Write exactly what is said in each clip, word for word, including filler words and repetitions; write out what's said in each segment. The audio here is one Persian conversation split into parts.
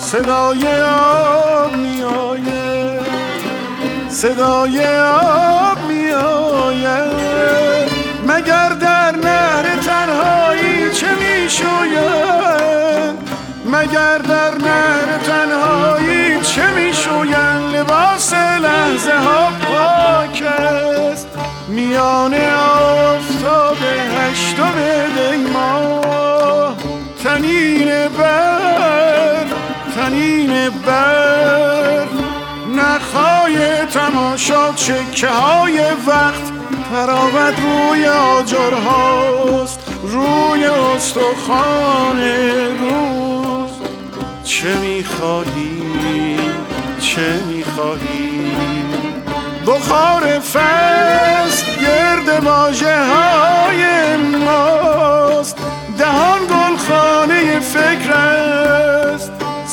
صدای آب می آید، صدای آب می آید. مگر در نهر تنهایی چه می شوید؟ مگر در نهر تنهایی چه می شوید؟ لباس لحظه ها پاک است میان آفتاب هشتم دی ماه. تنین بر تنین بر نخهای تماشا چکه های وقت تراوت روی آجرهاست، روی استخوان روز. چه میخواهی چه میخواهی؟ بخار فصل گرد واژه های ماست، دهان گلخانه فکر است.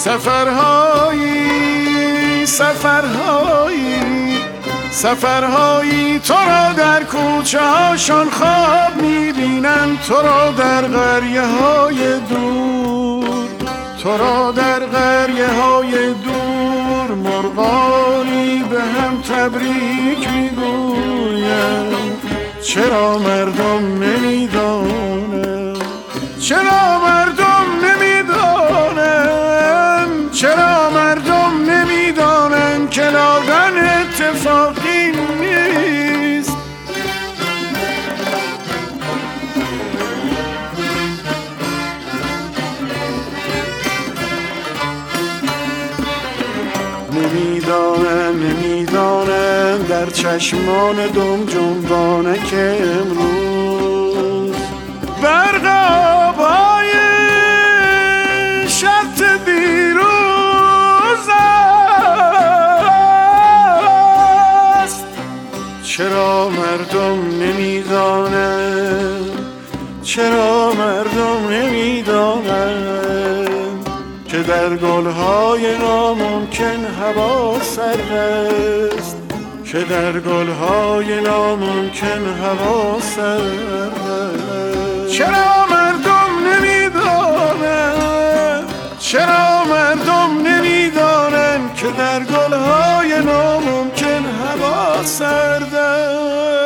سفرهایی سفرهایی سفرهایی تو را در کوچه هاشان خواب میبینند، تو را در قریه های دور، تو را در قریه های دور. مرغانی به هم تبریک میگویند. چرا مردم نمیدانند؟ چرا مردم نمیدانند؟ چرا مردم نمیدانند که لادن اتفاقی نیست؟ نمیدانند نمیدانند در چشمان دم جنبانه که امروز برق آبای شط دیروز است. چرا مردم نمیدانند؟ چرا مردم نمیدانند که در گلهای ناممکن هوا سرد است، که در گلهای ناممکن هوا سرد است. چرا مردم نمیدانند؟ چرا مردم نمیدانند که در گلهای ناممکن هوا سرد است؟